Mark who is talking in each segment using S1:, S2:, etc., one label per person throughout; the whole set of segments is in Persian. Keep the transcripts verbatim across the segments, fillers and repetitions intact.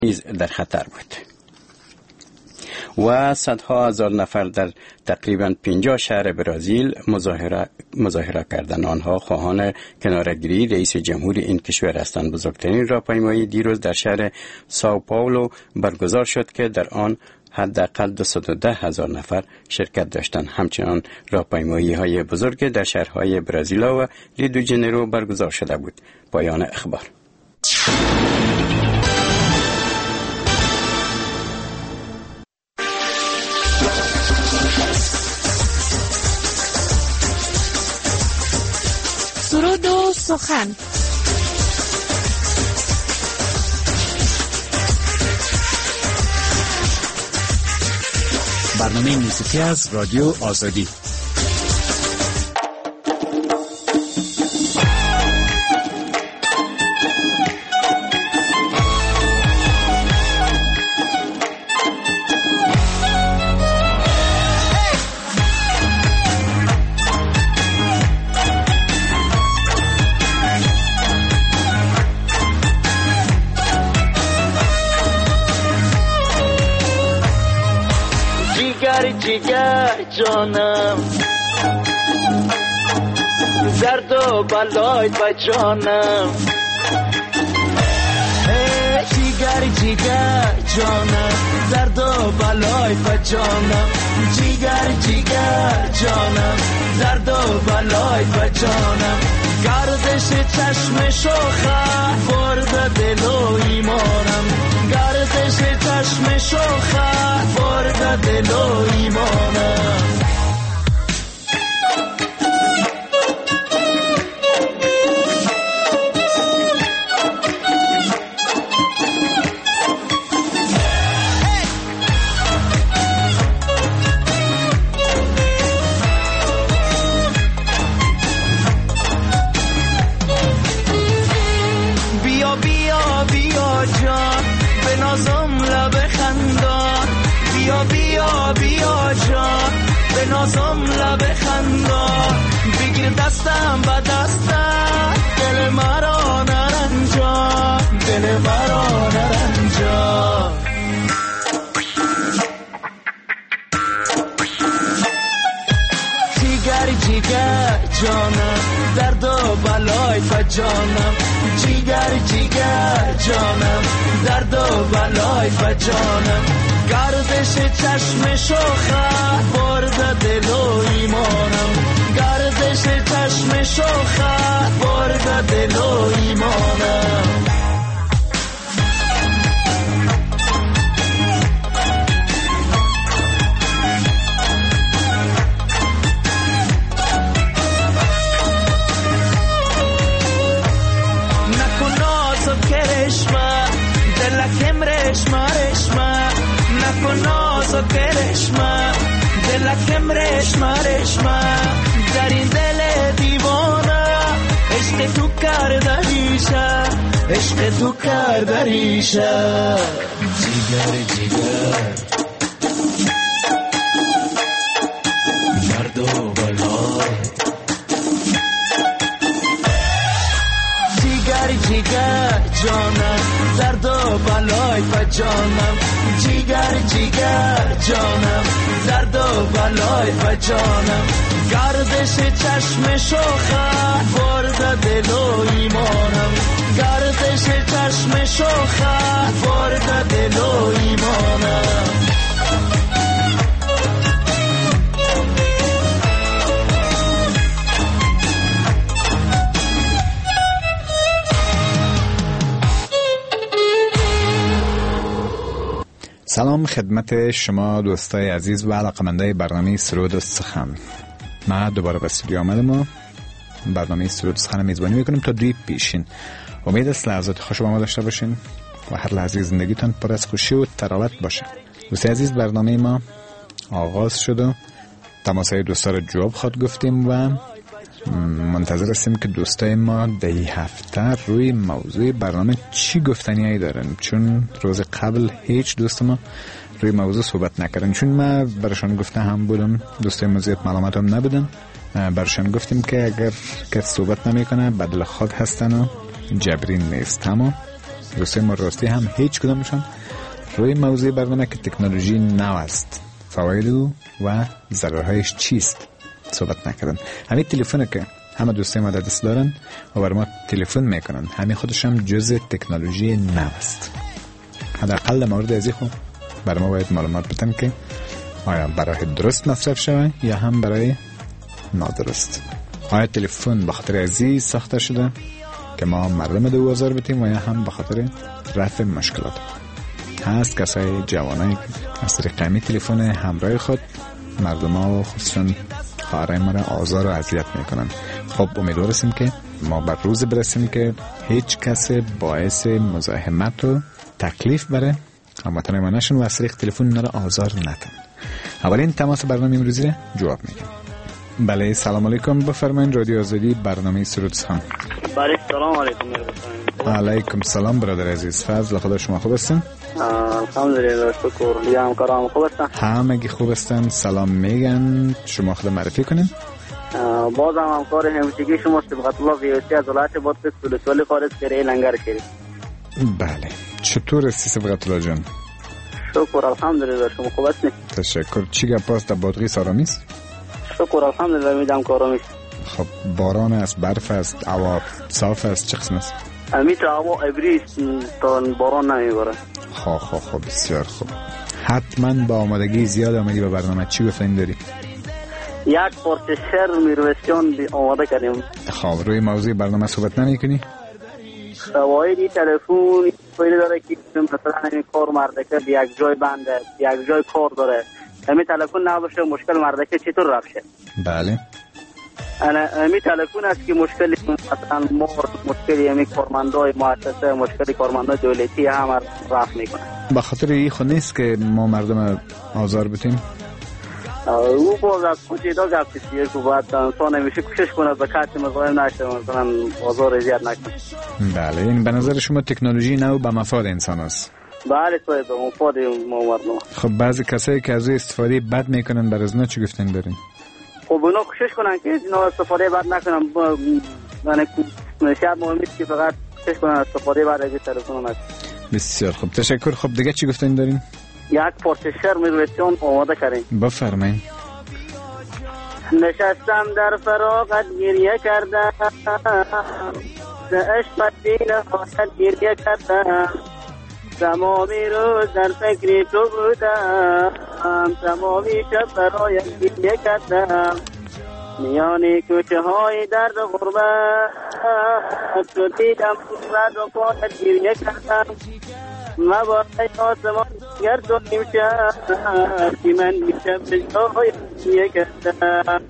S1: نیز در خطر بود و صدها هزار نفر در تقریباً پنجاه شهر برزیل مظاهره مظاهره کردند. آنها خواهان کناره‌گیری رئیس جمهور این کشور هستند. بزرگترین راهپیمایی دیروز در شهر ساو پائولو برگزار شد که در آن حداقل دویست و ده هزار نفر شرکت داشتند. همچنان راهپیمایی های بزرگ در شهرهای برزیلا و ریو دی ژانیرو برگزار شده بود. پایان اخبار.
S2: سرود و سخن.
S3: برنامه موسیقی از رادیو آزادی.
S4: جیگر جانم درد و بلای با جانم جیگر جیگر جانم درد و بلای با جانم جیگر جیگر جانم درد و بلای با جانم گردش چشم شوخه برد دل و ایمانم گردش چشم شوخه برد دل و ایمانم نازم لب خندان بگیر دستم با دستم دل مرا نرنجا دل مرا نرنجا جیگر جیگر جانم درد و بلای با جانم جیگر جیگر جانم درد و بلای با جانم گردش چشم شوخه برد دل و ایمانم گردش چشم شوخه برد دل و ایمانم نکن نازم کرشمه دلکم رشمه رشمه نکن نازو کرشمه دلکم رشمه رشمه در این دل دیوانه عشق تو کرده ریشه عشق تو کرده ریشه جیگر جیگر درد و بلای جیگر جیگر جانم درد و بلای با جانم جیگر جیگر جانم درد و بلای با جانم گردش چشم شوخه برد دل و ایمانم گردش چشم شوخه برد دل و ایمانم
S3: سلام خدمت شما دوستای عزیز و علاقمندای برنامه سرود و سخن. ما دوباره به استودیو آمدم و برنامه سرود و سخن میزبانی میکنیم تا دوی پیشین. امید است لحظات خوش با ما داشته باشین و هر لحظه زندگیتان پر از خوشی و تراوت باشه. دوستای عزیز برنامه ما آغاز شد و تماسهای دوستا رو جواب خواد گفتیم و منتظر هستیم که دوستای ما دهی هفته روی موضوع برنامه چی گفتنی دارن، چون روز قبل هیچ دوست ما روی موضوع صحبت نکردن. چون ما برشان گفته هم بودم، دوستای ما زیاد معلومات هم نبودن، برشان گفتیم که اگر کس صحبت نمیکنه بدل خود هستن و جبرین نیست. اما دوستای ما راستی هم هیچ کدامشان روی موضوع برنامه که تکنولوژی نو است، فواید او و ضررهایش چیست صحبت نکردن. همین تلفن که همه دوستای ما در دست دارن و بر ما تلفن میکنن، همین خودش هم جزء تکنولوژی نو است. حداقل مورد ازی خو بر ما باید معلومات بدن که آیا برای درست مصرف شوه یا هم برای نادرست. آیا تلفن به خاطر ازی ساخته شده که ما مردم دو آزار بتیم و یا هم به خاطر رفع مشکلات؟ هست کسای جوانایی از طریق همین تلفن همراه خود مردم ها و خصوصا خواهرای ما را آزار و اذیت میکنن. خب امیدواریم که ما بر روز برسیم که هیچ کس باعث مزاحمت و تکلیف بره هموطنای ما نشون و از طریق تلفن نرا آزار نتن. اولین تماس برنامه امروزی را جواب میگم. بله سلام علیکم، بفرمایید. رادیو آزادی، برنامه سرود سخن.
S5: بله سلام علیکم.
S3: علیکم سلام برادر عزیز. فضل خدا شما خوب هستین؟
S5: الحمدلله شکر. دیگه همکارام خوب هستن؟
S3: همگی خوب هستن. سلام میگن. شما خود معرفی کنین.
S5: باز هم همکار همیشگی شما صبغت الله ویوسی از ولایت بادغیس ولسوالی خارج کره لنگر شریف.
S3: بله چطور هستی صبغت الله جان؟
S5: شکر الحمدلله. شما خوب هستین؟
S3: تشکر. چی گپ است در بادغیس؟ آرامی است؟
S5: شکر الحمدلله. میدم کارامی است.
S3: خب باران است، برف است، هوا صاف است، چه قسم است؟
S5: امیت هوا ابری است تا باران نمیباره.
S3: خب خب خب بسیار خوب. حتما با آمادگی زیاد آمدی به برنامه. چی گفتین داری؟
S5: یک پارچه شعر میرویسیان آماده کردیم.
S3: خب روی موضوع برنامه صحبت نمی کنی؟
S5: فوایدی تلفن فایده داره که مثلا این کار مردکه یک جای بنده، یک جای کار داره، همین تلفن نباشه مشکل مردکه چطور رفشه؟
S3: بله
S5: انا همین تلفن است که مشکلی مثلا ما مشکلی همین کارمندای مؤسسه، مشکلی کارمندای دولتی هم رفع میکنه.
S3: به خاطر این خود نیست که ما مردم آزار بتیم.
S5: او باز از کجا گپ چیه که باید انسان همیشه کوشش کنه به کسی مزاحم نشه، مثلا آزار زیاد نکنه.
S3: بله این به نظر شما تکنولوژی نو به مفاد انسان است؟
S5: بله توی به مفاد ما مردم.
S3: خب بعضی کسایی که از استفاده بد میکنن بر از نه چی گفتن دارین؟
S5: خب اونا کوشش کنن که اینا استفاده بد نکنن. من شاید مهم نیست که فقط کوشش کنن استفاده بد از تلفن نکنن.
S3: بسیار خوب تشکر. خب دیگه چی گفتن دارین؟
S5: یک پارچه شعر میرویسیان آماده کردیم.
S3: بفرمایید.
S5: نشستم در فراغت گریه کردم، ز عشقت بی نهایت گریه کردم، تمامی روز در فکر تو بودم، تمامی شب برایت گریه کردم، میان کوچه های درد و غربت تو دیدم رد و پایت گریه کردم، مبارای آسمان گر تو نیمشم که من میشم به جای گریه کردم.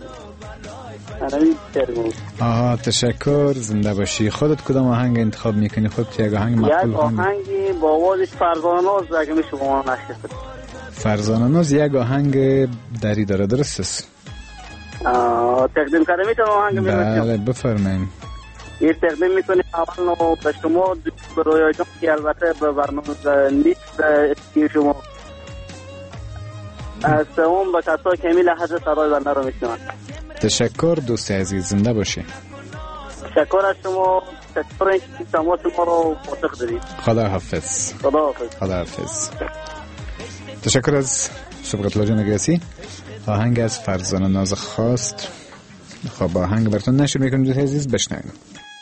S3: آها تشکر. زنده باشی. خودت کدام آهنگ انتخاب میکنی؟ خودت یک آهنگ مقبول؟
S5: یک آهنگی با آوازش فرزانه ناز اگه میشه با ما نشست.
S3: فرزانه ناز یک آهنگ دری داره درست است؟
S5: تقدیم کرده میتونم آهنگ میکنم؟
S3: بله بفرمایید.
S5: این تقدیم میکنیم اول نو به شما به رویا جان که البته به برنامه نیست که شما از اون به کسا که همی لحظه صدای بنده رو میشنون.
S3: تشکر دوست عزیز. زنده باشی.
S5: تشکر از شما. تشکر اینکه تماس ما رو پاسخ دادید.
S3: خدا حافظ.
S5: خدا حافظ.
S3: خدا حافظ. تشکر از صبغت الله جان گیاسی. آهنگ از فرزانه ناز خواست. خب آهنگ براتون نشر میکنم دوست عزیز، بشنوید.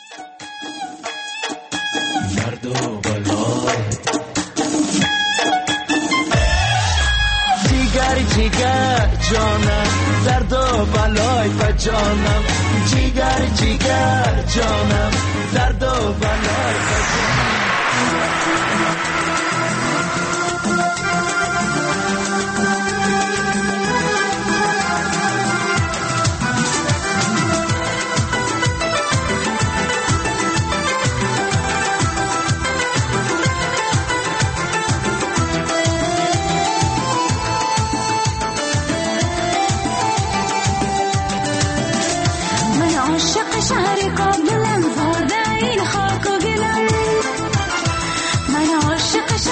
S4: درد و بلای جیگر جیگر جانم، درد و بلای به جانم، جیگر جیگر جانم، درد و بلای به جانم.
S2: شهر کابلم، زرده این خاک و گلم، من عاشق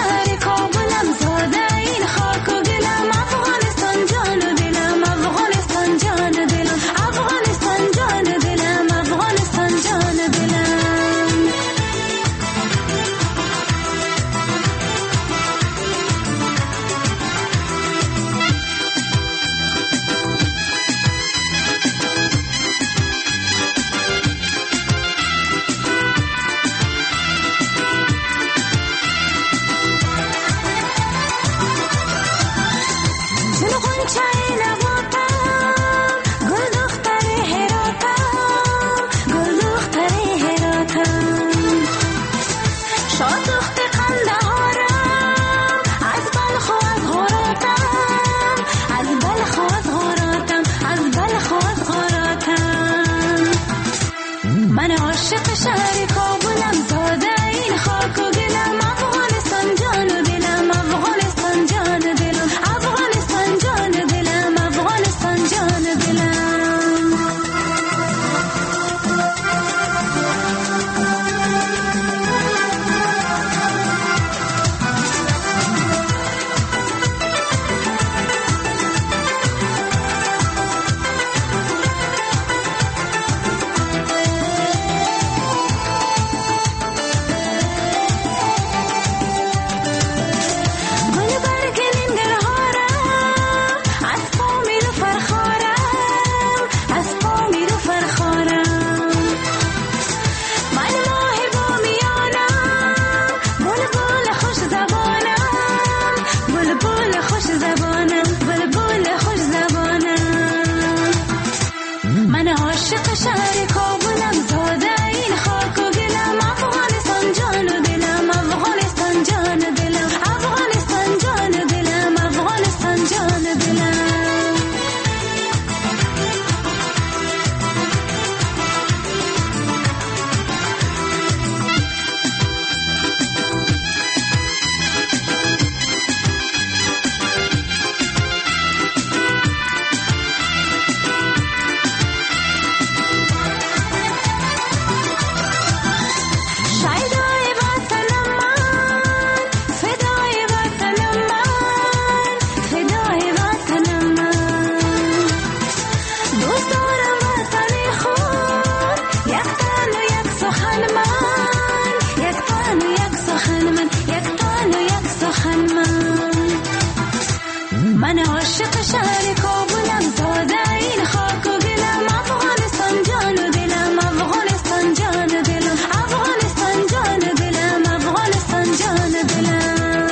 S6: سخن من من عاشق شهر کابلم زاده این خاک و گلم افغانستان جان و دلم افغانستان جان و دلم افغانستان جان و دلم افغانستان جان و دلم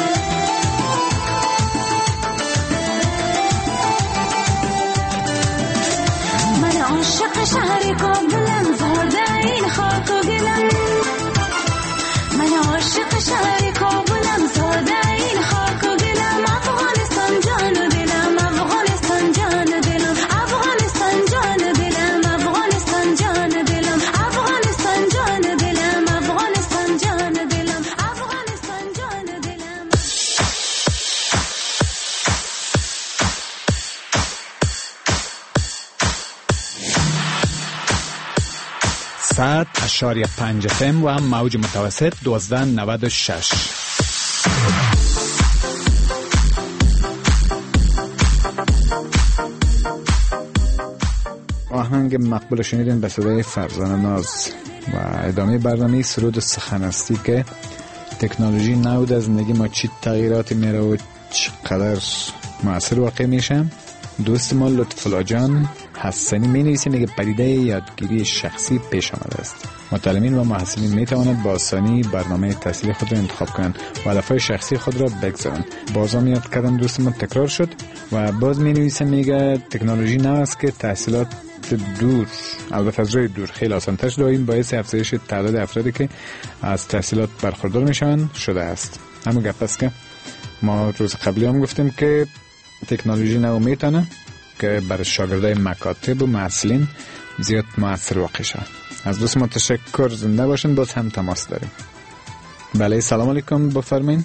S6: من عاشق شهر کابلم زاده این خاک و گلم من عاشق شهر کابلم زاده این خاک و گلم افغانستان جان و دلم افغانستان جان و دلم افغانستان جان و دلم افغانستان جان و دلم افغانستان جان و دلم افغانستان جان و دلم افغانستان جان و دلم
S3: صد اشاریه پنج فم و هم موج متوسط دوازده نود و شش. آهنگ مقبول شنیدین به صدای فرزانه ناز و ادامه برنامه سرود و سخن هستی که تکنولوژی نو در زندگی ما چی تغییراتی میره و چقدر مؤثر واقع میشه. دوست ما لطف‌الله جان حسنی می نویسه میگه پدیده یادگیری شخصی پیش آمده است. متعلمین و محصلین می توانند با آسانی برنامه تحصیلی خود را انتخاب کنند و هدفهای شخصی خود را بگذارند. بازم یاد کردن دوست ما تکرار شد و باز می نویسه میگه تکنولوژی نه است که تحصیلات دور البته از روی دور خیلی آسان‌تر شده و این باعث افزایش تعداد افرادی که از تحصیلات برخوردار میشن شده است. همون گپ است که ما روز قبلی هم گفتیم که تکنولوژی نو میتونه که برای شاگردای مکاتب و محصلین زیاد مؤثر واقع شد. از دوست ما تشکر، زنده باشین. باز هم تماس داریم. بله سلام علیکم، بفرمایید.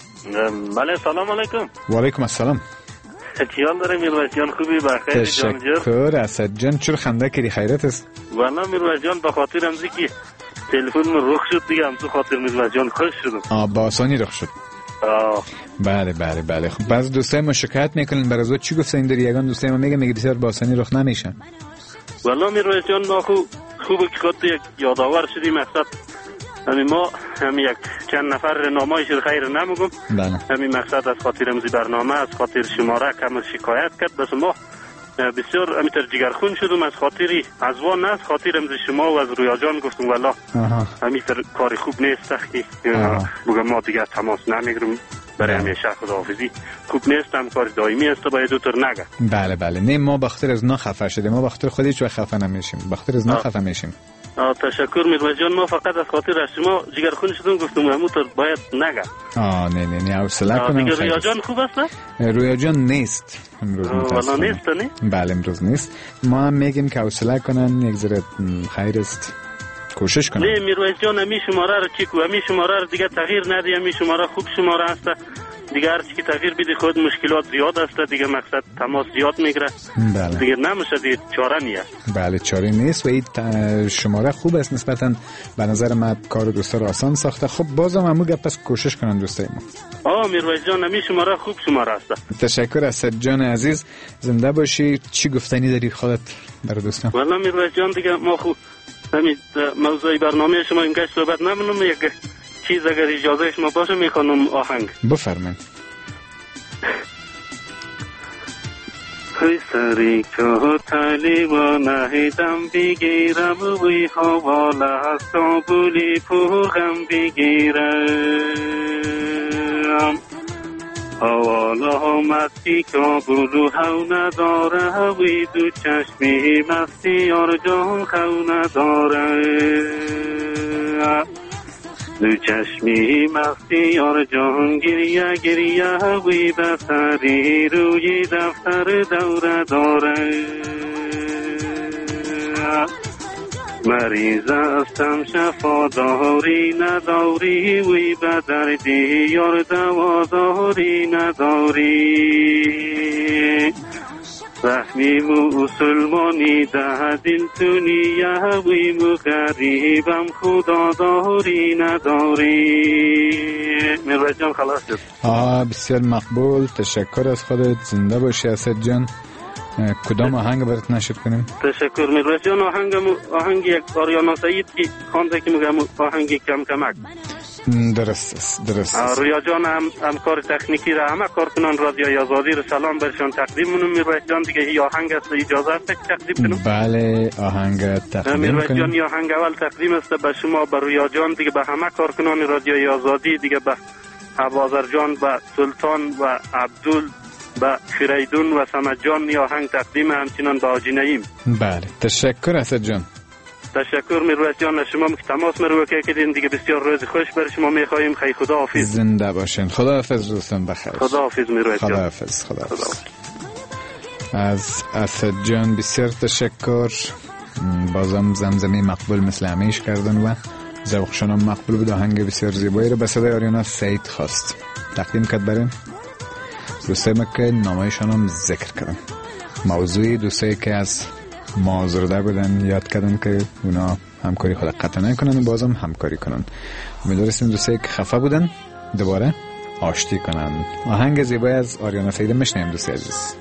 S7: بله سلام علیکم.
S3: و علیکم السلام.
S7: چیان داره میرویس جان؟ خوبی؟ بخیر جان جور.
S3: تشکر اسد جان. چرا خنده کردی؟ خیرت است؟
S7: والله میرویس جان به خاطر امزی که تلفن من رخ شد دیگه هم تو خاطر میرویس جان خوش شدم.
S3: آه با آسانی رخ شد.
S7: آه
S3: بله بله بله. خب بعضی دوستای ما شکایت میکنن برای از چی گفتین داری؟ یگان دوستای ما میگه میگه بسیار با آسانی رخ نمیشه.
S7: والله میرویس جان ما خوب خوبه که خود یک یادآور شدیم. مقصد همین ما همین یک چند نفر نامایش خیر نمیگم.
S3: بله.
S7: همین مقصد از خاطر امزی برنامه از خاطر شماره کم شکایت کرد بس ما بسیار امیتر جگرخون شدم از خاطری از وان نه از خاطر امزی شما و از رویا جان گفتم والله امیتر کاری خوب نیست که بگم ما دیگه تماس نمیگیرم برای همیشه خداحافظی خوب نیست، هم کار دائمی است باید دوتر نگه.
S3: بله بله. نه ما بخاطر از نا خفه شدیم، ما بخاطر خودی چو خفه نمیشیم، بخاطر از نا خفه میشیم.
S7: آه تشکر میرویس جان. ما فقط از خاطر از شما جگرخون شدم گفتم همونطور باید نگه.
S3: آه نه نه نه حوصله کنم.
S7: دیگه رویا جان خوب است؟
S3: رویا جان نیست امروز
S7: متاسفانه. نیست نه؟
S3: بله امروز نیست. ما هم میگیم که حوصله کنن، یک ذره خیر است کوشش کنن.
S7: نه میرویس جان همی شماره رو چیکو همی شماره رو دیگه تغییر ندی. همی شماره خوب شماره است دیگه، هر چی که تغییر بده خود مشکلات زیاد است دیگه، مقصد تماس زیاد میگیره.
S3: بله.
S7: دیگه نمیشه دیگه چاره نیست.
S3: بله چاره نیست و این شماره خوب است نسبتا به نظر من کار دوستا رو آسان ساخته. خب بازم همو گپ پس کوشش کنن دوستای ما.
S7: آه میرویس جان همی شماره خوب شماره است.
S3: تشکر اسد جان عزیز، زنده باشی. چی گفتنی داری خودت برای دوستان؟
S7: والله میرویس جان دیگه ما خوب همین موضوع برنامه شما اینجا صحبت نمونم. یک چیز اگر اجازه شما باشه میخوانم آهنگ.
S3: بفرمایید.
S7: خی سری که طالبا نهیدم بگیرم وی حواله از کابولی پوغم بگیرم حواله ها مستی کابولو هو نداره وی دو چشمی مستی یار جان خو نداره دو چشمی مستی یار جان گریه گریه وی بسری روی دفتر دوره داره مریض استم شفا داری نداری وی به دردی یار دوا داری نداری رحمی مسلمانی ده دل تونیه وی مغریبم خدا داری نداری. میرویس جان خلاص شد.
S3: آه بسیار مقبول. تشکر از خودت، زنده باشی اسد جان. کدام آهنگ برات نشد کنیم؟
S7: تشکر میرویس جان. آهنگ آهنگ یک آریانا سعید که خوانده که میگم آهنگ کم کمک.
S3: درست است درست است.
S7: رویا جان هم همکار تکنیکی را همه کارکنان رادیوی آزادی رو سلام برشان تقدیم کنم. میرویس جان دیگه این آهنگ است اجازه است که تقدیم کنم؟
S3: بله آهنگ تقدیم
S7: میرویس
S3: کنیم.
S7: جان این آهنگ اول تقدیم است به شما، به رویا جان، دیگه به همه کارکنان رادیوی آزادی، دیگه به ابوذر جان، به سلطان و عبدول، به فریدون و سمد جان این آهنگ تقدیم، همچنان به حاجی نعیم.
S3: بله تشکر اسد جان.
S7: تشکر میرویس جان. شما که تماس مرو که کردین دیگه بسیار روز خوش بر شما میخواهیم. خیلی خدا حافظ.
S3: زنده باشین. خدا حافظ دوستان بخیر.
S7: خدا حافظ میرویس جان.
S3: خدا حافظ. خدا حافظ. از اسد جان بسیار تشکر. بازم زمزمه مقبول مثل همیش کردن و ذوقشان هم مقبول بود. آهنگ بسیار زیبایی رو به صدای آریانا سعید خواست تقدیم کرد بریم دوستای ما که نامایشان هم ذکر کردن. موضوعی دوستایی که از ما آزرده بودن یاد کردن که اونا همکاری خود قطع نکنن و بازم همکاری کنن. امیدوارستیم دوستایی که خفه بودن دوباره آشتی کنن. آهنگ زیبایی از آریانا سعید میشنیم دوستای عزیز.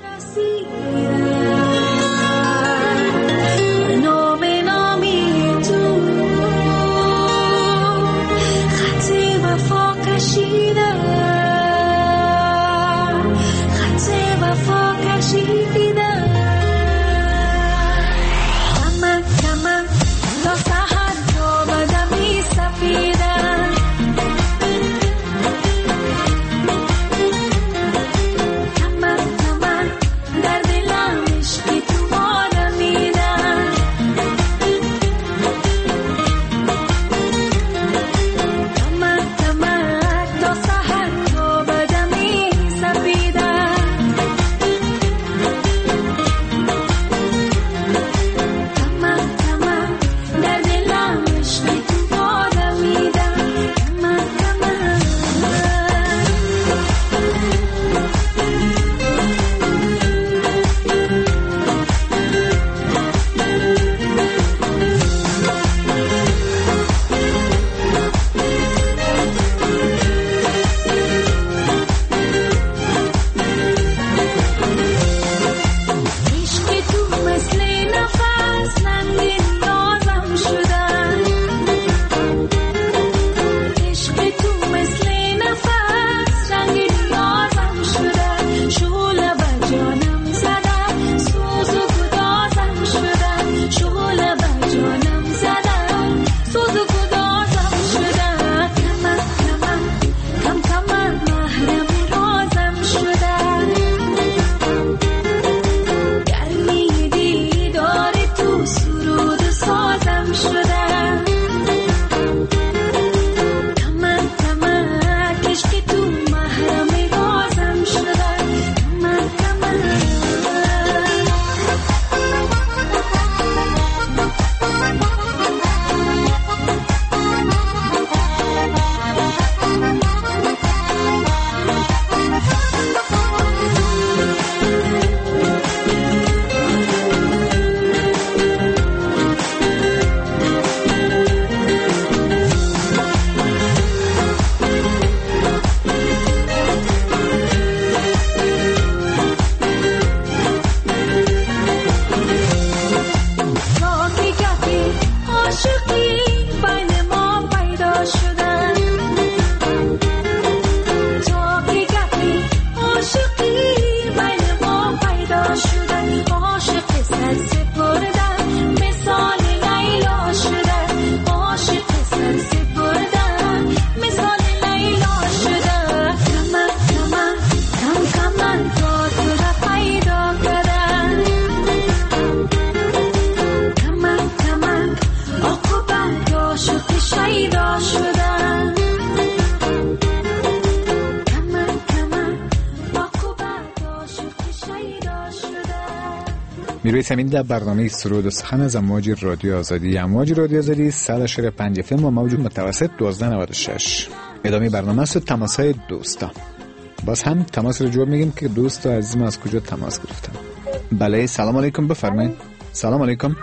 S3: میرویس امین در برنامه سرود و سخن از امواج رادیو آزادی. امواج رادیو آزادی صد و پنج اف ام و موج متوسط دوازده نود و شش. ادامه برنامه است تماس‌های دوستا. باز هم تماس رو جواب میگیم که دوست عزیز ما از کجا تماس گرفتن. بله سلام علیکم بفرمایید. سلام علیکم.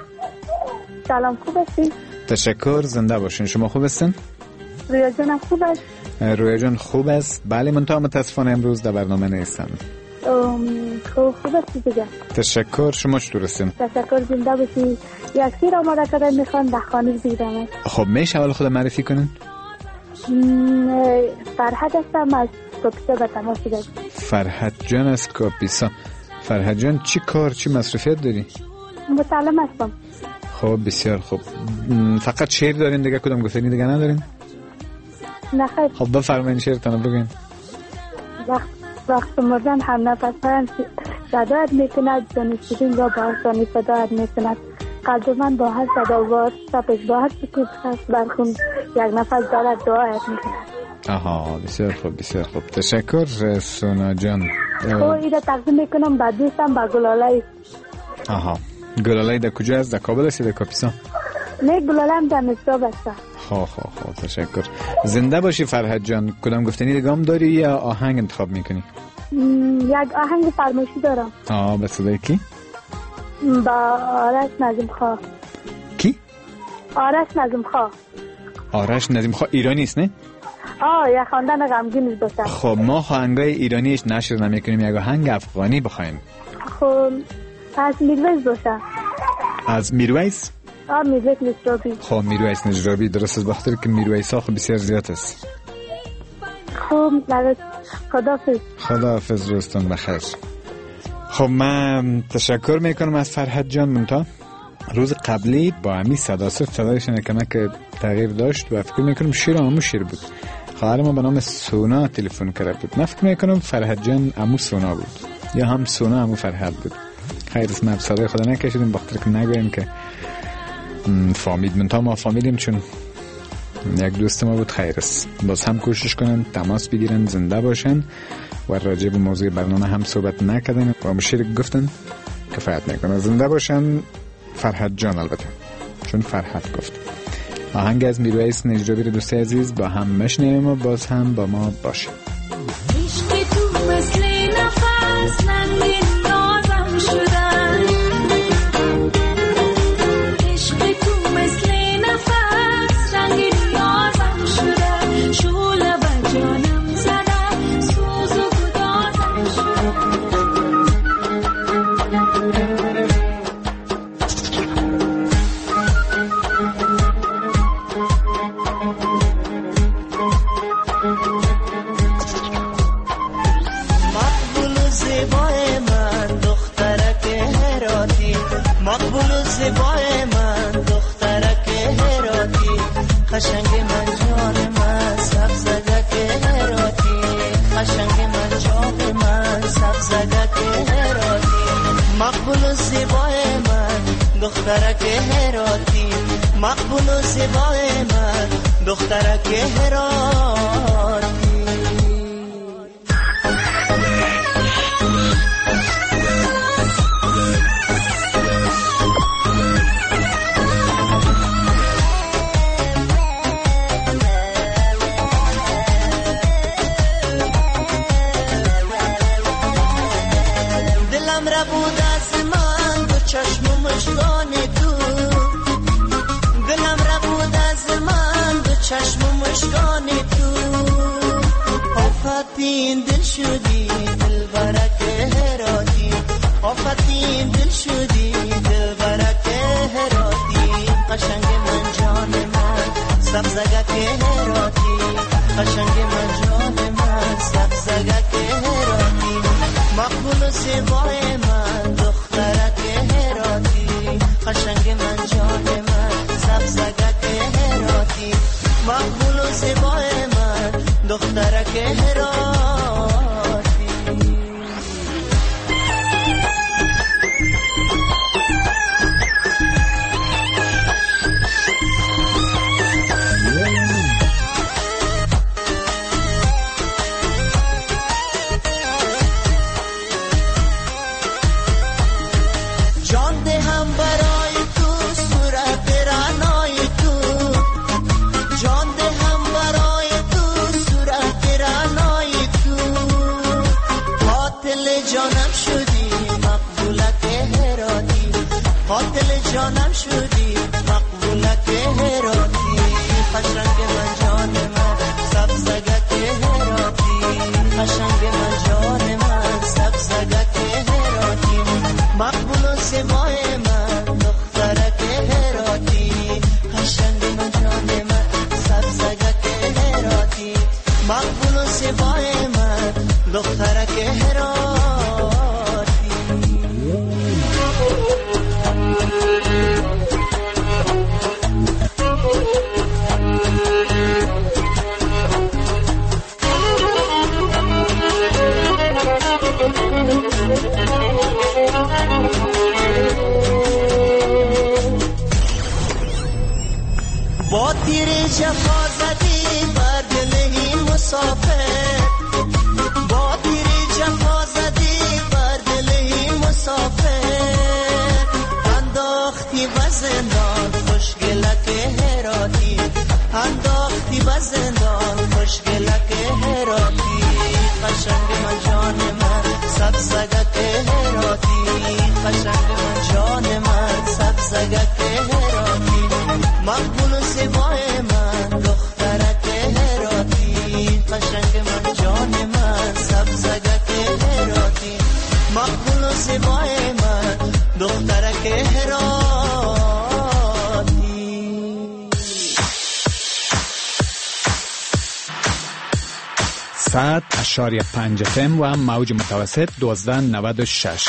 S8: سلام خوب هستین؟
S3: تشکر زنده باشین. شما خوب هستین؟
S8: رویا جان خوب است؟
S3: رویا جان خوب است. بله من تا متاسفانه امروز در برنامه نیستم.
S8: خوب خوب هستی دیگه.
S3: تشکر. شما چطور هستین؟
S8: تشکر. زنده باشی. یک سیر آماده کردن میخوان در خانه دیدم.
S3: خب میشه اول خود معرفی کنین؟
S8: فرهد هستم از کاپیسا به تماس گرفتم.
S3: فرهد جان از کاپیسا. فرهد جان چی کار چی مصروفیت داری؟
S8: متعلم هستم.
S3: خب بسیار خوب. فقط شعر دارین دیگه کدام گفتنی دیگه ندارین؟
S8: نه خیر.
S3: خب بفرمایید شعرتون بگین.
S8: وقت وقت مردن هم نفسان صدایت میکند دانشجوین را با آسانی صدایت میکند قلب من با هر صدا وار سپش با هر سکوت هست برخون یک نفس دارد دعایت میکند.
S3: آها بسیار خوب بسیار خوب. تشکر سونا جان.
S8: خب ایده تقدیم میکنم با دوستم با گلالای.
S3: آها گلالای در کجا است؟ در کابل است در کاپیسا؟
S8: نه گلاله هم در مصراب است.
S3: خواه خواه خواه تشکر. زنده باشی فرهد جان. کدام گفتنی دیگه داری یا آهنگ انتخاب میکنی؟
S8: یک آهنگ فرمایشی دارم.
S3: آه به صدای کی؟
S8: با آرش نظیم خواه.
S3: کی؟
S8: آرش نظیم خواه.
S3: آرش نظیم خواه ایرانی است نه؟
S8: آه یک خواندن غمگین باشه.
S3: خب ما آهنگای ایرانیش نشر نمیکنیم، یک آهنگ افغانی بخوایم.
S8: خب از میرویس باشه. از
S3: میرویس؟
S8: آه میرویس نجرابی.
S3: خب میرویس نجرابی درست است، بخاطر که میرویس ها خب بسیار زیاد است.
S8: خب خداحافظ.
S3: خداحافظ روزتون بخیر. خب من تشکر میکنم از فرهد جان. منتها روز قبلی با امی صدا صرف صدایشون کمک تغییر داشت و فکر میکنم شیر امو شیر بود. خواهر ما به نام سونا تلفن کرده بود. من فکر میکنم فرهد جان امو سونا بود یا هم سونا امو فرهد بود. خیر اسم صدای خدا نکشیدیم بخاطر که نگویم که فامید. منتها ما فامیلیم چون یک دوست ما بود. خیر است. باز هم کوشش کنن تماس بگیرن زنده باشن و راجع به موضوع برنامه هم صحبت نکردن و مشیر گفتن کفایت میکنه. زنده باشن فرهد جان البته چون فرهد گفت. آهنگ از میرویس نجرابی رو دوست عزیز با هم مشنویم و باز هم با ما باشه.
S6: عشق تو مثل نفس ننگین نازم شدن، عشق تو مثل نفس رنگین نازم شدن، شعله به جانم زدن سوز و گدازم شدن.
S4: مقبول زیبای من دخترک هراتی، قشنگ من جان من سبزدک هراتی، قشنگ من جان من سبزدک هراتی. مقبول زیبای من دخترک هراتی، مقبول زیبای من دخترک هراتی. چشم مشکان تو دلم را بود از من دو چشم مشکان تو، آفتین دل شدی دل برک هراتی، آفتین دل شدی دل برک هراتی. قشنگ من جان من سبزگک هراتی، قشنگ من جان من سبزگک هراتی. مقبول زیبای من دخترک هراتی، قشنگ من جان من سبزگک هراتی. مقبول و زیبای من دخترک هراتی. قاتل جانم شدی مقبولک هراتی، قشنگ من جان من سبزگک هراتی، قشنگ من جان من سبزگک هراتی. دخترک هراتی با تیر جفا زدی بر دل این مسافر با تیر جفا زدی بر دل این مسافر انداختی و زندان خوشگلک هراتی انداختی و زندان خوشگلک هراتی قشنگ من جان من سبزگک هراتی قشنگ من جان من سبزگک هراتی مقبول و زیبای من دخترک هراتی قشنگ من جان من سبزگک هراتی مقبول و زیبای من دخترک هراتی
S3: صد اشاریه پنج اف ام و موج متوسط دوازده نود و شش.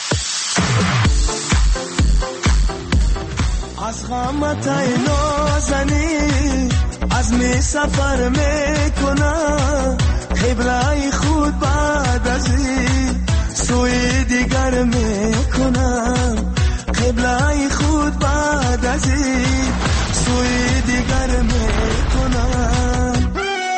S4: از غمت ای نازنی از می سفر میکنم قبله خود بعد از این سوی دیگر میکنم قبله خود بعد از این سوی دیگر میکنم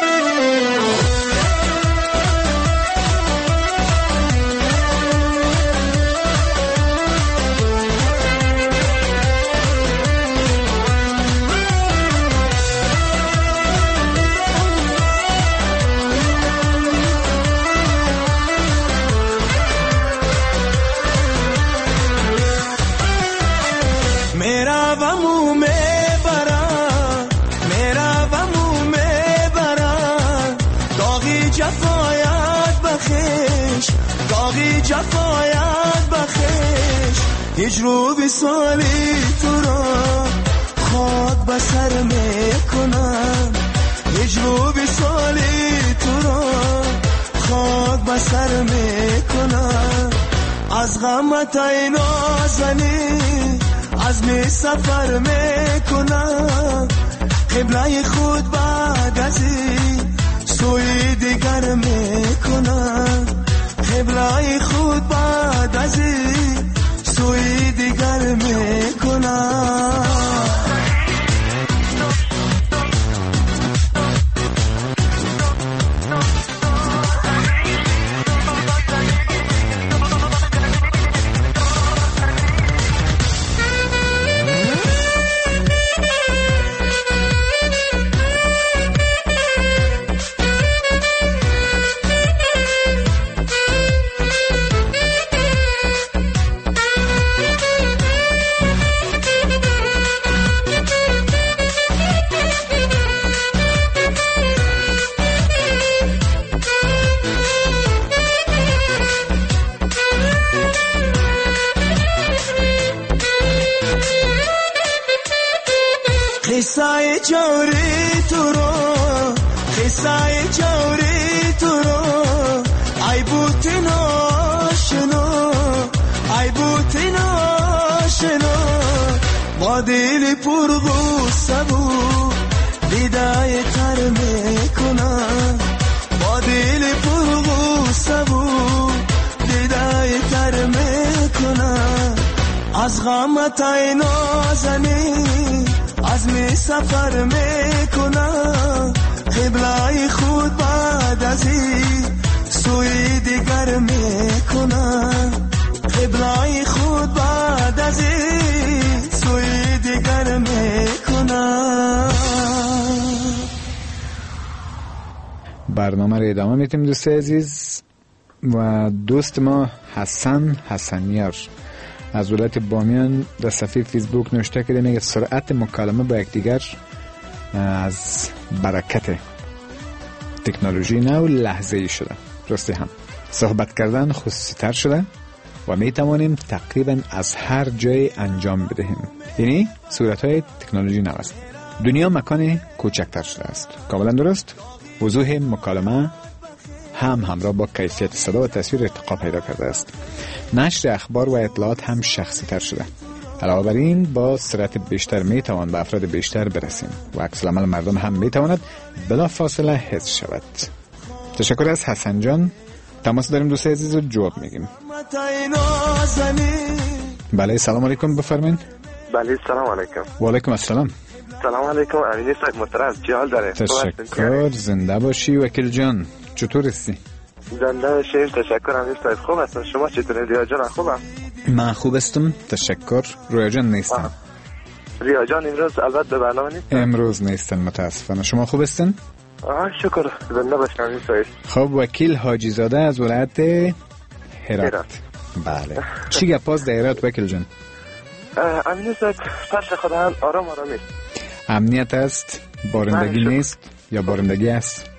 S4: جفایت بخش هیچ رو بی سالی تو را خاک بسر میکنم هیچ رو بی سالی تو را خاک بسر میکنم از غمت ای نازنی از می سفر میکنم قبله خود بعد از این سوی دیگر میکنم قبله خود بعد از این سوی دیگر میکنم قصه جوری تو رو قصه جوری تو رو ای بوتی ناشنو ای بوتی ناشنو با دل پر غصه بود دیدای تر میکنم با دل پر غصه بود دیدای تر میکنم از غمت ای نازنی از می سفر میکنم قبله خود بعد از این سوی دیگر میکنم قبله خود بعد از این سوی دیگر میکنم.
S3: برنامه رو ادامه میتیم دوست عزیز و دوست ما حسن حسنیار از ولایت بامیان در صفحه فیسبوک نوشته کرده میگه سرعت مکالمه با یکدیگر از برکت تکنولوژی نو لحظه‌ای شده. درسته هم صحبت کردن خصوصی تر شده و می توانیم تقریبا از هر جای انجام بدهیم. یعنی صورت‌های تکنولوژی نو است. دنیا مکان کوچکتر شده است. کاملا درست. وضوح مکالمه هم همراه با کیفیت صدا و تصویر ارتقا پیدا کرده است. نشر اخبار و اطلاعات هم شخصی تر شده. علاوه بر این با سرعت بیشتر می توان به افراد بیشتر برسیم و عکس العمل مردم هم می تواند بلا فاصله حس شود. تشکر از حسن جان. تماس داریم دوست عزیز رو جواب میگیم. بله سلام علیکم بفرمایید.
S9: بله سلام علیکم.
S3: و علیکم السلام.
S9: سلام علیکم امینی صاحب محترم چی حال داره؟
S3: تشکر زنده باشی وکیل جان. چطور هستی؟
S9: زنده باشید. تشکر امینی صاحب خوب هستم. شما چطوری ریا جان خوبم؟
S3: من خوب هستم تشکر. رویا جان نیستم.
S9: ریا جان امروز البته به برنامه نیست.
S3: امروز نیستن متاسفانه. شما خوب هستین؟
S9: آه شکر زنده باشید امینی صاحب.
S3: خب وکیل حاجی زاده از ولایت هرات. بله چی گپاس در هرات وکیل جان؟
S9: امینی صاحب فرش خدا هم آرام آرامی.
S3: امنیت است؟ بارندگی نیست یا بارندگی است؟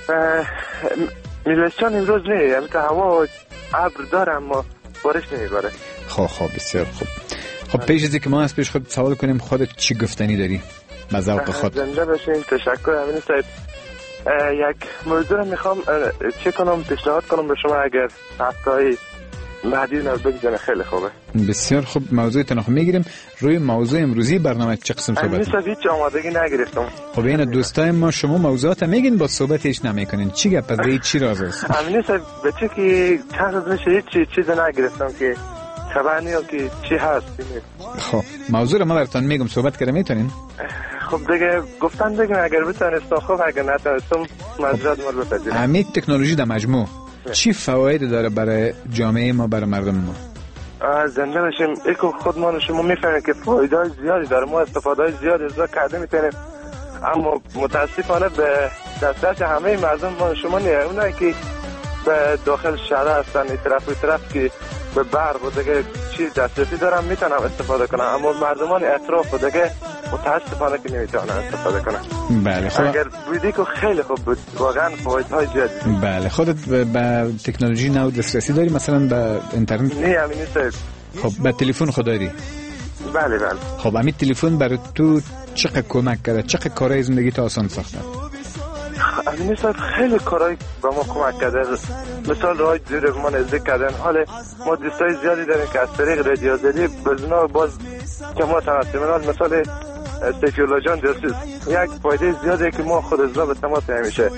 S9: میلستان امروز نه یعنی که هوا ابر داره اما بارش نمیباره.
S3: خب خب بسیار خوب. خب پیش از اینکه ما از پیش خود سوال کنیم خودت چی گفتنی داری به ذوق خود؟
S9: زنده باشین. تشکر امینی صاحب. یک موضوع رو میخوام چه کنم پیشنهاد کنم به شما اگر هفته‌ای بعدی نظر بگذاره خیلی خوبه.
S3: بسیار خوب موضوع تنخو میگیریم. روی موضوع امروزی برنامه چه قسم صحبت؟
S9: امروز هیچ آمادگی نگرفتم.
S3: خب این دوستای ما شما موضوعات میگین با صحبتش نمیکنین چی گپ از این چی راز است؟
S9: امینی صاحب بچه که چند روز میشه هیچ چیز نگرفتم که خبر نیام که چی هست.
S3: خب موضوع رو ما براتون میگم صحبت کنه میتونین؟
S9: خب دیگه گفتن دیگه اگر بتونستم خوب اگر نتونستم معذرت ما رو بپذیرید.
S3: همین تکنولوژی در مجموع چی فواید داره برای جامعه ما برای مردم ما؟
S9: زنده باشیم. اکو خود ما شما میفهمید که فایده زیادی داره. ما استفاده زیادی از کرده میتونیم اما متاسفانه به دسترس همه مردم ما شما نیه. اونایی که به داخل شهر هستن این طرف و طرف که به برق و دیگه چی دسترسی دارن میتونم استفاده کنم اما مردمان اطراف و دیگه متاسفانه که نمیتونن استفاده کنن.
S3: بله خب
S9: اگر بودی که خیلی خوب بود واقعا فواید های زیادی.
S3: بله خودت به تکنولوژی نو دسترسی داری مثلا به اینترنت؟
S9: نه امینی صاحب.
S3: خب به تلفن خود داری؟
S9: بله بله.
S3: خب همین تلفن برای تو چقدر کمک کرده چقدر کارهای زندگی تو آسان ساخته؟
S9: امینی صاحب خیلی کارهای با ما کمک کرده. مثال راه زیر ما نزدیک کردن. حال ما دوستای زیادی داریم که از طریق رادیو زدی بزنا باز که ما تماس مثال سیفیولا جان جاسوس یک فایده زیاده که ما خود از را به تماس همیشه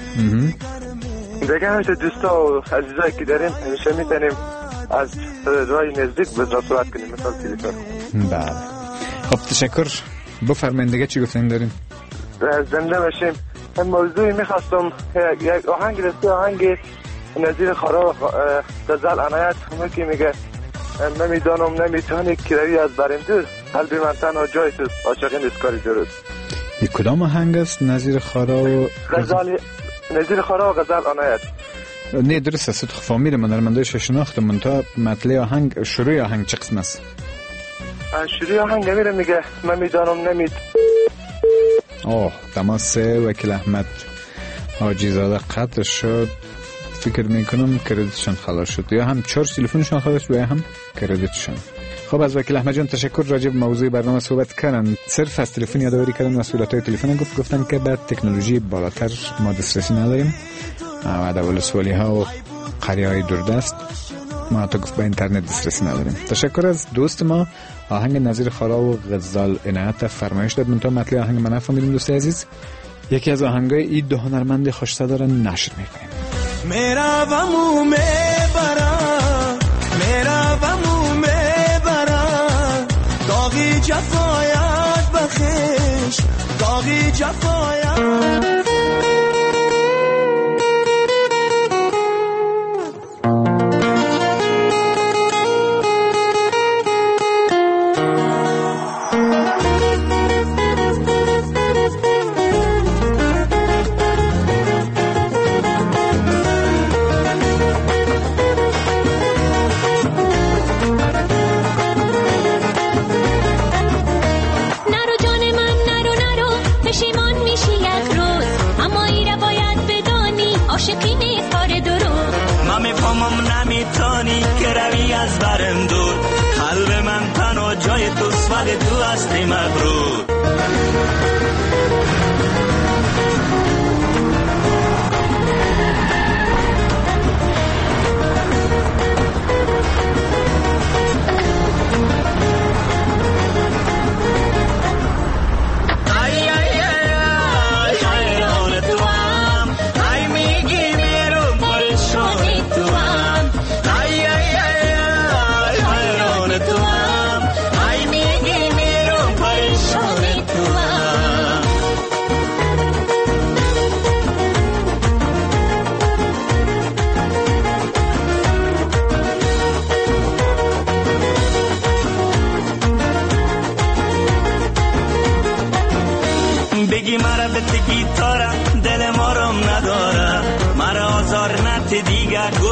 S9: دیگه همیشه دوستا و عزیزایی که داریم همیشه میتونیم از راه نزدیک بزنا صورت کنیم مثال تلفن.
S3: بله خب تشکر. بفرمایید دیگه چی گفتین داریم؟
S9: زنده باشیم. من موضوعی میخواستم یک آهنگ رستی آهنگ نظیر خارا غزل عنایت همه که میگه نمیدانم نمیتونی که روی از بریم دور قلبی من تنها جای توست عاشقی نیست کاری درست.
S3: یک کدام آهنگ است نظیر خارا و
S9: غزل نظیر خارا و غزل عنایت؟
S3: نه درست است. تو فامیل من هنرمندایش شناختم من تا مطلع آهنگ شروع آهنگ چه قسم است؟
S9: شروع آهنگ میره میگه من میدانم نمید.
S3: اوه تماس وکیل احمد حاجی زاده قطع شد. فکر میکنم کردیتشان خلاص شد یا هم چارج تلفنشان خلاص شد یا هم کردیتشان. خب از وکیل احمد جان تشکر. راجع به موضوع برنامه صحبت کردن. صرف از تلفن یادآوری کردن مسئولیت‌های تلفن گفت گفتن که بعد تکنولوژی بالاتر ما دسترسی نداریم و در ولسوالی‌ها و قریه‌های دوردست ما تا گفت با اینترنت دسترسی نداریم. تشکر از دوست ما. آهنگ نظیر خارا و غزال عنایت فرمایش داد من تا مطلع آهنگ من نفهمیدم دوست عزیز. یکی از آهنگای این دو هنرمند خوش‌صدا دارن نشر می‌کنیم.
S4: میرا و مو میبرم میرا و مو میبرم داغی جفایت بخش داغی جفایت نمیتونی که روی از برم دور قلب من تنها جای توست ولی تو هستی مغرور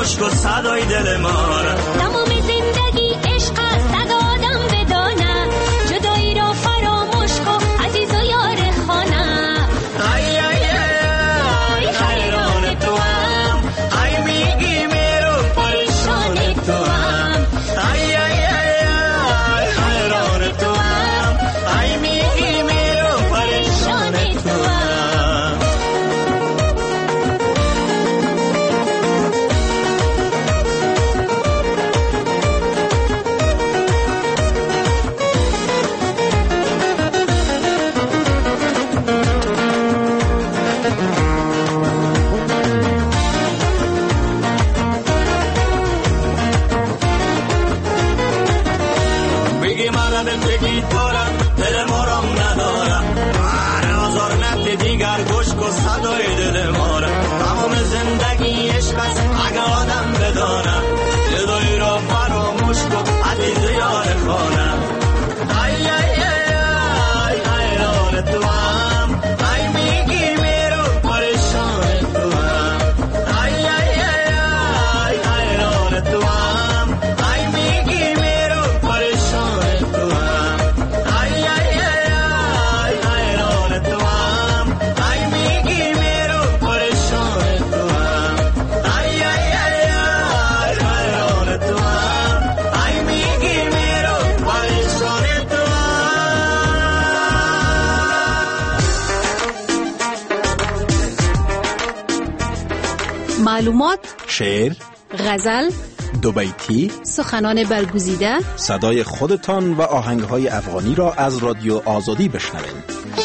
S4: گوش کن صدای دل ما را.
S6: تمام زندگی عشق است دادم بدانه، جدایی را فراموش کن عزیز و یار خانه.
S4: ای ای ای حیران تو هم، ای میگی میرو پریشان تو هم. ای ای ای حیران تو هم، ای میگی میرو پریشان تو هم. بگی مرا دل بگی دارم، دل مرام ندارم، من آزار نده دیگر گوش کن صدای دل ما را. تمام زندگی عشق است اگه آدم بدانم، جدایی را فراموش کن عزیز یار خانه. ای ای ای حیران تو هم، ای میگی میرو پریشان تو هم. ای ای ای حیران تو هم، ای میگی میرو پریشان تو هم. ای ای ای حیران تو هم، ای میگی میرو پریشان تو هم. ای ای ای حیران تو هم، ای میگی میرو پریشان تو هم.
S2: معلومات،
S10: شعر،
S2: غزل،
S10: دو بیتی،
S2: سخنان برگزیده،
S10: صدای خودتان و آهنگهای افغانی را از رادیو آزادی بشنوید.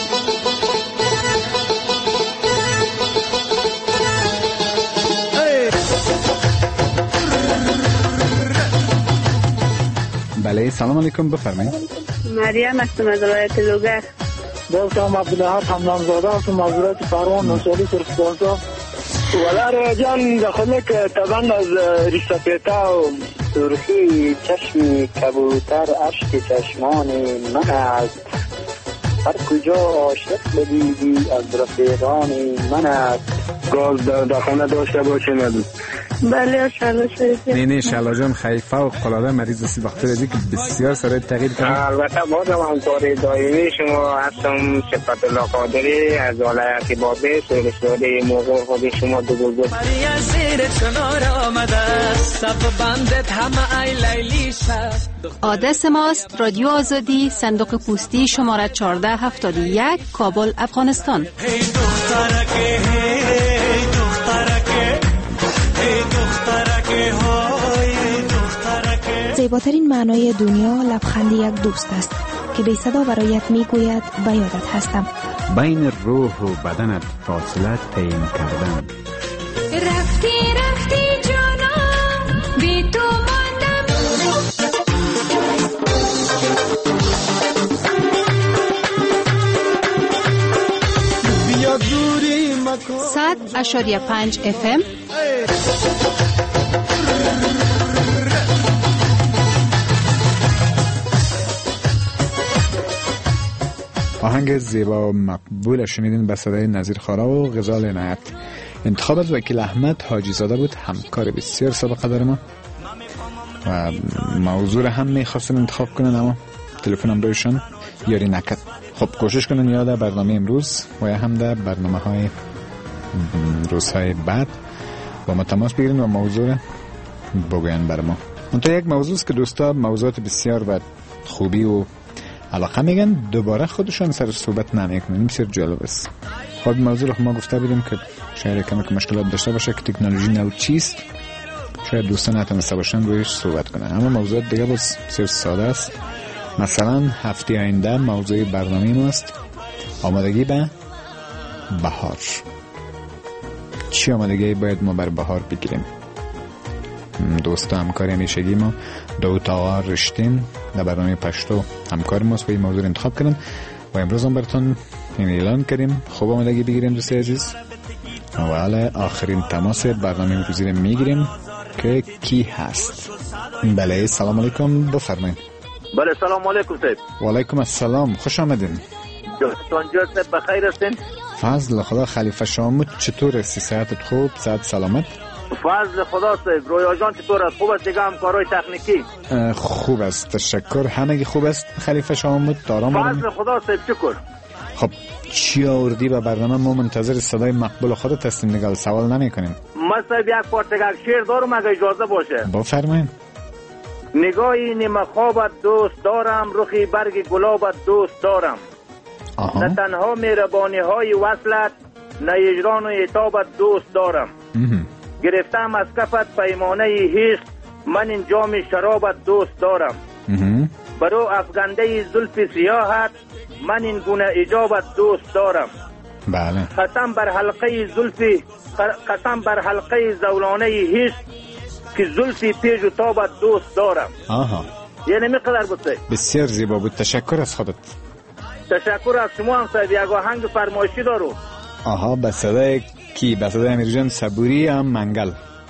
S3: بله سلام علیکم، بفرمایید.
S8: مریم هستم از ولایت لوگر.
S9: دوستم عبدالحق حمدانزاده هستم از ولایت پروان نوشالی سرخپانسا. ولی جان داخل که طبعا از ریشتپیتا و سرخی چشم کبوتر عشق چشمان من است، هر کجا عاشق بدیدی از رفیقان من است. گاز در خانه داشته باشه ندید.
S8: بله شلا شریف.
S3: نه نه شلا جان خیفه و قلاده مریض است، وقتی رازی که بسیار سرای تغییر کرد.
S9: البته بازم همکار دائمی شما هستم، صفت الله قادری از ولایت بابی سرسوده موقع خود شما دو بزرگ.
S4: مریا زیر کنار آمده صف بندت همه ای لیلی شد.
S2: آدرس ماست رادیو آزادی، صندوق پستی شماره چهارده هفتاد و یک، کابل، افغانستان.
S4: هی دخترکه هی دخترکه هی دخترکه های دخترکه.
S11: زیباترین معنای دنیا لبخند یک دوست است که بی صدا برایت میگوید به یادت هستم.
S3: بین روح و بدنت فاصله تعیین کردن.
S6: رفتی رفتی جانم بی تو ماندم.
S4: بیا دوری مکن.
S2: صد اشاریه پنج اف ام.
S3: آهنگ زیبا و مقبول شنیدین به صدای نظیر خارا و غزال عنایت. انتخاب از وکیل احمد حاجی زاده بود، همکار بسیار سابقه داره ما و موضوع هم میخواستن انتخاب کنن اما تلفنم روشن یاری نکد. خب کوشش کنن یاد برنامه امروز و یا هم در برنامه های روزهای بعد با ما تماس بگیرین و موضوع بگوین بر ما. منطقه یک موضوع است که دوستا موضوعات بسیار و خوبی و علاقه میگن، دوباره خودشان سر صحبت نمیکنن. بسیار جالب است. خب موضوع رو ما گفته بودیم که شاید کمی که مشکلات داشته باشه که تکنولوژی نو چیست، شاید دوستان نتونسته باشن رویش صحبت کنن. اما موضوع دیگه باز بسیار ساده است. مثلا هفته آینده موضوع برنامه ماست آمادگی به بهار. چی آمادگی باید ما بر بهار بگیریم؟ دوستا همکاری همیشگی ما داوود آقا رشتین در برنامه پشتو همکار ماست و این موضوع انتخاب کردن و امروز هم براتون این اعلان کردیم. خوب آمادگی بگیریم دوستی عزیز و حالا آخرین تماس برنامه امروزی رو میگیریم که کی هست. بله سلام علیکم، بفرمایید.
S9: بله سلام علیکم صاحب.
S3: و علیکم السلام، خوش آمدین.
S9: جانتان جان بخیر هستین؟
S3: فضل خدا. خلیفه شامو چطور هستی؟ صحتت خوب؟ صحت سلامت؟
S5: فضل خدا صاحب. رویا جان چطور است؟ خوب است دیگه همکارای تکنیکی؟
S3: خوب است تشکر، همگی خوب است. خلیفه شامود دارم
S5: فضل خدا صاحب شکر.
S3: خب چی آوردی به برنامه؟ ما منتظر صدای مقبول خودت هستیم دیگه، سوال نمی کنیم.
S5: من صاحب یک پارت دیگه شعر دارم اگه اجازه باشه.
S3: بفرمایید.
S5: نگاهی نیمه خوابت دوست دارم، رخی برگ گلابت دوست دارم. آها. نه تنها مهربانی های وصلت، نه اجران و عتابت دوست دارم. امه. گرفتم از کفت پیمانه عشق، من این جام شرابت دوست دارم. امه. برو افگنده زلف سیاحت، من این گونه اجابت دوست دارم.
S3: بله.
S5: قسم بر حلقه زلف، قسم بر حلقه زولانه عشق، که زلفی پیج و تابت دوست دارم.
S3: آها.
S5: یعنی میقدر بود.
S3: بسیار زیبا بود، تشکر از خودت.
S5: تشکر از شما هم صاحب. یک آهنگ فرمایشی دارو.
S3: آها، به صدای کی؟ به صدای امیرجان صبوری هم منگل.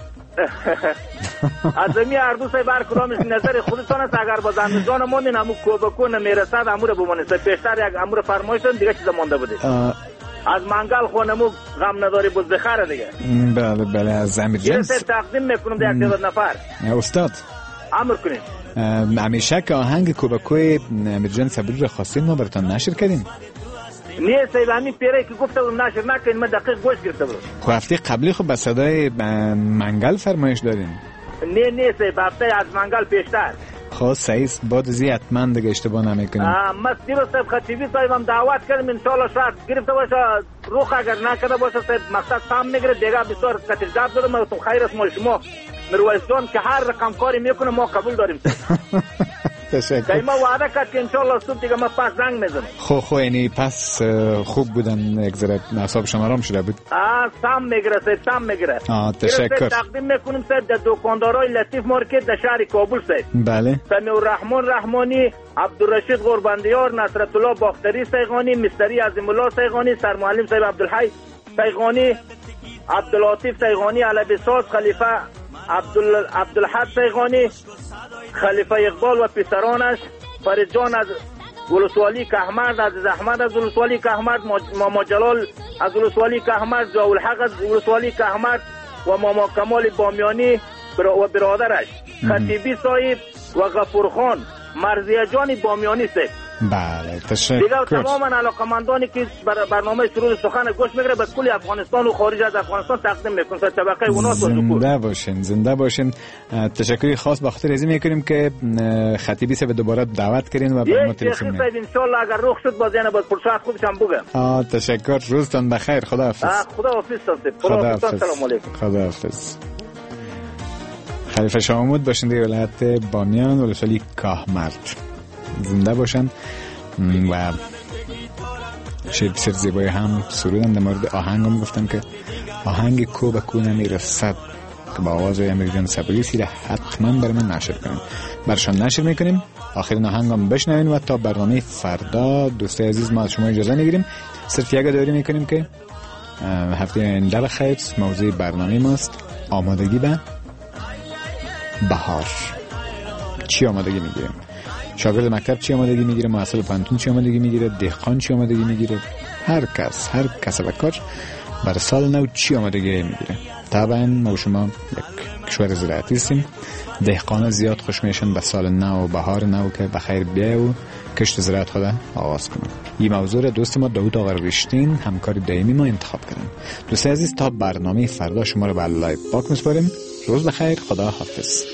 S5: از امی اردو صاحب هر کدامش نظر خودتان است. اگر با زندگان ماندین همون کوبکو نمیرسد امور بمانید صاحب. پیشتر یک امور فرمایش دارم دیگه چیز مانده بوده. از منگل خونمو غم نداری بود بخره دیگه.
S3: بله بله از امیرجان
S5: یه سر تقدیم میکنم در یک تعداد نفر.
S3: استاد
S5: امر کنین.
S3: همیشه که آهنگ کوبکوی امیرجان صبوری رو خواستیم ما براتون نشر کردیم.
S5: نه صاحب همین پیره که گفته بودم نشر نکنین، من دقیق گوش گرفته بودم.
S3: خب هفته قبلی خب به صدای منگل فرمایش داریم.
S5: نه نه صاحب هفته از منگل پیشتر.
S3: خب سعیس بعد زی حتما دیگه اشتباه نمیکنیم.
S5: ما دیروز صاحب خطیبی صاحب هم دعوت کردیم ان شاء الله شاید گرفته باشه روح اگر نکرده باشه صاحب مقصد تام میگیره دیگه بسیار تجربه دارم. ما تو خیر است ما شما مرویس جان که هر رقم کاری میکنه ما قبول داریم.
S3: تشکر.
S5: ما وعده کرد که ان شاء الله صبح دیگه ما پس زنگ میزنم.
S3: خب خب یعنی پس خوب بودن یک ذره اعصاب شما آرام شده بود.
S5: آ سام میگیره صاحب سام میگیره.
S3: آ تشکر.
S5: تقدیم میکنیم صاحب در دکاندارای لطیف مارکت در شهر کابل صاحب.
S3: بله.
S5: سمیع الرحمن رحمانی، عبدالرشید قربندیار، نصرت الله باختری سیغانی، مستری عظیم الله سیغانی، سرمعلم صاحب عبدالحی سیغانی، عبداللطیف سیغانی، علوی ساز، خلیفه عبدال عبدالحد سیغانی، خلیفه اقبال و پسرانش، فرید جان از ولسوالی کهمرد، عزیز احمد از ولسوالی کهمرد، ماما جلال از ولسوالی کهمرد، ضیاءالحق از ولسوالی کهمرد و ماما کمال بامیانی و برادرش، خطیبی صاحب و غفور خان، مرضیه جان بامیانی صاحب.
S3: بله تشکر.
S5: دیگر تماما علاقمندانی که برنامه سرود سخن گوش میگیره به کل افغانستان و خارج از افغانستان تقدیم میکنم. طبقه اوناس و
S3: زنده باشین زنده باشین. تشکری خاص به خاطر از این میکنیم که خطیبی سے به دوباره دعوت کردین و به ما تلفن
S5: میکنیم. ان شاء الله اگر رخ شد باز یعنی باز فرصت خودش هم بگم.
S3: آ تشکر. روزتون بخیر. خدا حافظ.
S5: خدا حافظ. خدا حافظ. سلام علیکم.
S3: خدا حافظ. خلیفه شامود باشنده ولایت بامیان ولسوالی کهمرد زنده باشن و شعر بسیار زیبای هم سرودن. در مورد آهنگ هم گفتم که آهنگ کو به کو نمیرسد که با آواز امیرجان صبوری سیره حتما برای من نشر کنیم. برشان نشر میکنیم. آخرین آهنگ هم بشنوین و تا برنامه فردا دوستای عزیز ما از شما اجازه میگیریم. صرف یک داری میکنیم که هفته آینده بخیر موضوع برنامه ماست آمادگی به بهار. چی آمادگی میگیریم؟ شاگرد مکتب چی آمادگی میگیره؟ محصل پانتون چی آمادگی میگیره؟ دهقان چی آمادگی میگیره؟ هر کس هر کسب کار برای سال نو چی آمادگی میگیره؟ طبعا ما شما یک کشور زراعتی هستیم. دهقان زیاد خوش میشن به سال نو و بهار نو که بخیر بیای و کشت زراعت خود آغاز کنن. این موضوع دوست ما داوود آقا رشتین همکار دائمی ما انتخاب کردن. دوست عزیز تا برنامه فردا شما رو به الله پاک میسپاریم. روز بخیر. خدا حافظ.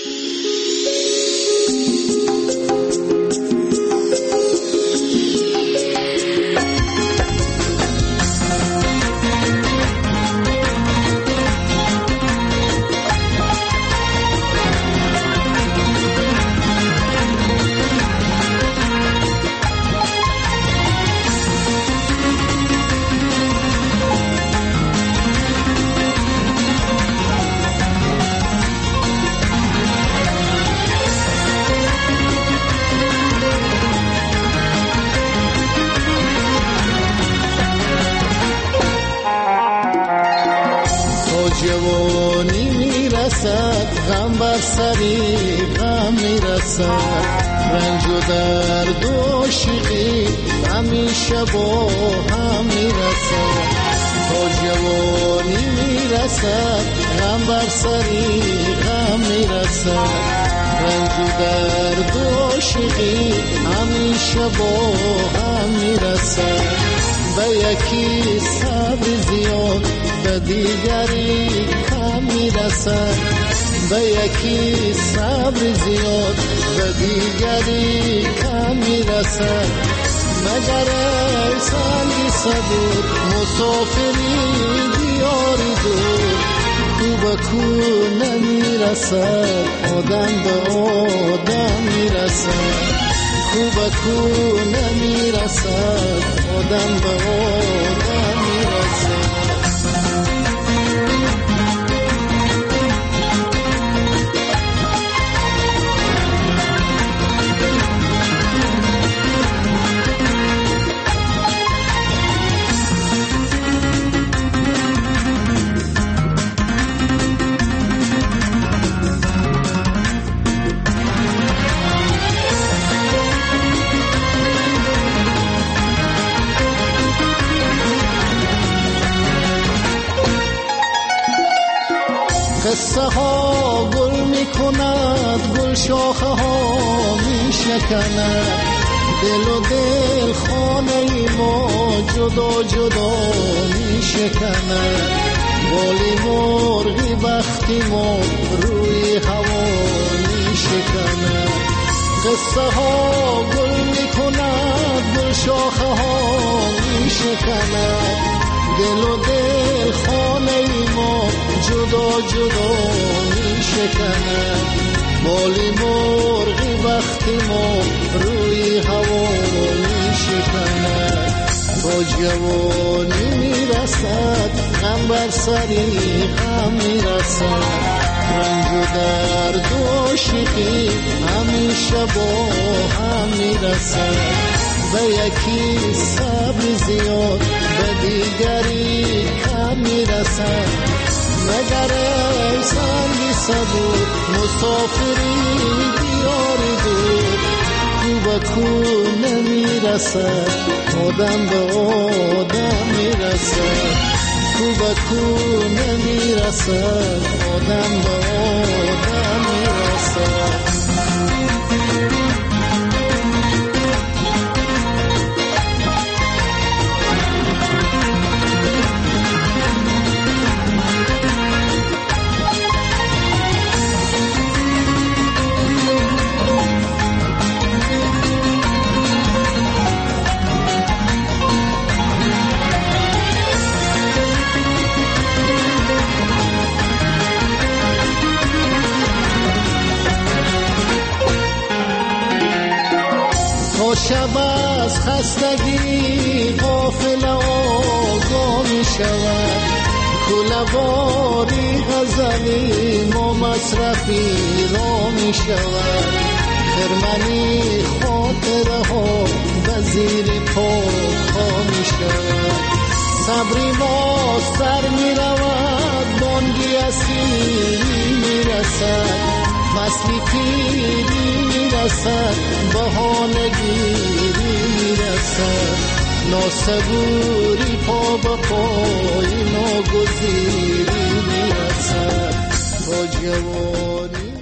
S12: جوانی میرسد غم بر سری غم میرسد رنج و درد و عاشقی همیشه با هم میرسد تا جوانی میرسد غم بر سری غم میرسد رنج و درد و عاشقی همیشه با هم میرسد به یکی صبر زیاد به دیگری کم میرسد به یکی صبر زیاد به دیگری کم میرسد مگر ای سنگی صبور مسافری دیاری دور کو به کو نمیرسد آدم به آدم میرسد کو به کو نمیرسد آدم به آدم میرسد قصه ها گل می کند گل شاخه ها می شکند دل و دل خانه ما جدا جدا می شکند بالی مرغی بختی ما روی هوا می شکند قصه ها گل می کند گل شاخه ها می شکند دل و دل خانه ما جدا جدا می شکند بالی مرغی وقتی ما روی هوا می شکند تا جوانی می رسد غم بر سری غم می رسد رنج و درد و عاشقی همیشه با هم می رسد به یکی صبر زیاد به دیگری کم میرسد مگر ای سنگی صبور مسافری دیاری دور کو به کو نمیرسد آدم به آدم میرسد کو به کو نمیرسد آدم به آدم میرسد شب از خستگی غافل آگاه می شود کله‌واری غزلی ما مصرفی را می شود خرمنی خاطره ها به زیر پا پا می شود صبری ما سر می رود بانگی اسیری می رسد فصلی پیری می رسد بهانه گیری می رسد ناسبوری پا به پای ناگزیری می رسد با جوانی